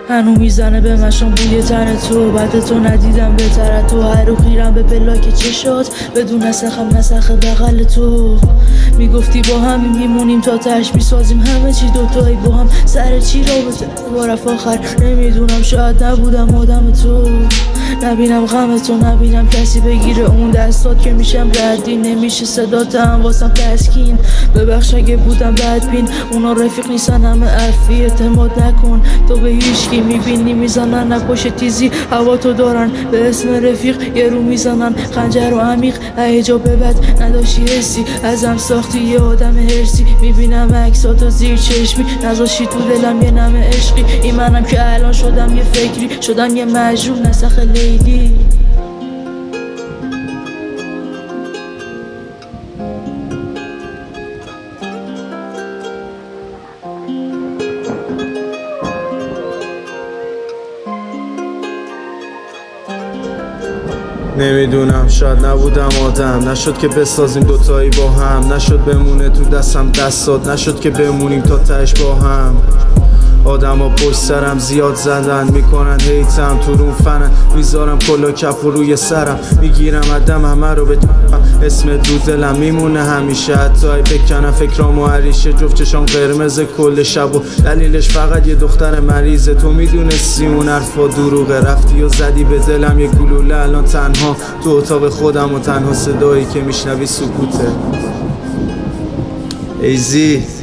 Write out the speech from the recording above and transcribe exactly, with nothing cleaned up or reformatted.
هنو میزنه به مشام بوی تن تو، بعد تو ندیدم بهتره تو، هر رو خیرم به پلاک چشات بدون نسخم نسخ بغل تو. میگفتی با هم میمونیم تا تش میسازیم همه چی دوتایی با هم، سر چی رابطه بارف آخر نمیدونم، شاید نبودم آدم تو. نبینم غم تو، نبینم کسی بگیره اون دستات که میشم ردی، نمیشه صداتم واسم تسکین. ببخش اگه بودم بدبین، اونا رفیق نیستن همه عفی، اعتماد نکن تو به هیچکی، میبینی میزنن نپاش تیزی هوا تو دارن به اسم رفیق، یه رو میزنن خنجر و عمیق، هیجا به بد نداشتی حسی ازم ساختی یه آدم هرسی. میبینم عکساتو زیر چشمی نذاشتی تو دلم یه نم عشقی، این منم که الان شدم یه فکری، شدم یه مجروح نسخ لیلی. نمیدونم شاید نبودم آدم، نشد که بسازیم دوتایی با هم، نشد بمونه تو دستم دستات، نشد که بمونیم تا تهش با هم. آدم ها پشت سرم زیاد زدن، میکنن هیتم تو رون فنن، میذارم کلا کف و روی سرم، میگیرم عدم همه رو به اسم دو دلم میمونه همیشه، حتی ای بکنم فکرام و عریشه، جفت چشام قرمز کل شب و دلیلش فقط یه دختر مریضه. تو میدونستی اون حرفا دروغه، رفتی و زدی به دلم یه گلوله، الان تنها تو اتاق خودم و تنها صدایی که میشنوی سکوته. ایزی